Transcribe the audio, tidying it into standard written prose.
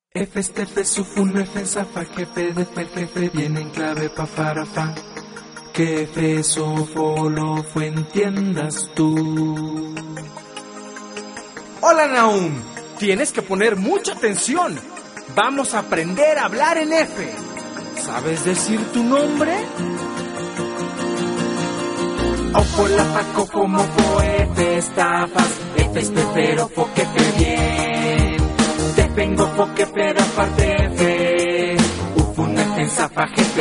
F este F sufun F zafa jefe de fer jefe viene en clave pa farafa. Que F sofolo fue entiendas tú. Hola Nahum, tienes que poner mucha atención. Vamos a aprender a hablar en F. ¿Sabes decir tu nombre? Ojo la paco como fo F estafas. F este pero fo que fe bien. Te vengo fo que pero aparte F. Ufun F zafa jefe